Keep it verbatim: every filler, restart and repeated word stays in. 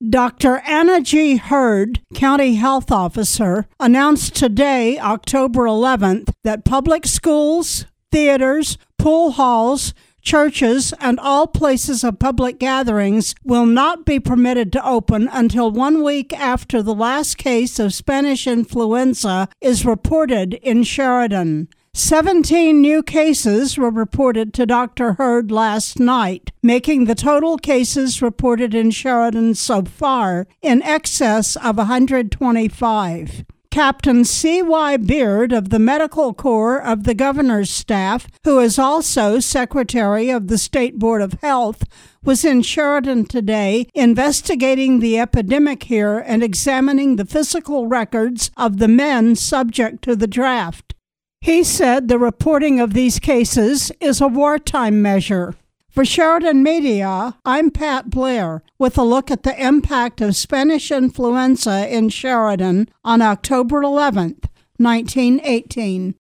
Doctor Anna G. Hurd, County Health Officer, announced today, October eleventh, that public schools, theaters, pool halls, churches, and all places of public gatherings will not be permitted to open until one week after the last case of Spanish influenza is reported in Sheridan. Seventeen new cases were reported to Doctor Hurd last night, making the total cases reported in Sheridan so far in excess of one hundred twenty-five. Captain C Y Beard of the Medical Corps of the Governor's staff, who is also Secretary of the State Board of Health, was in Sheridan today investigating the epidemic here and examining the physical records of the men subject to the draft. He said the reporting of these cases is a wartime measure. For Sheridan Media, I'm Pat Blair with a look at the impact of Spanish influenza in Sheridan on October eleventh, nineteen eighteen.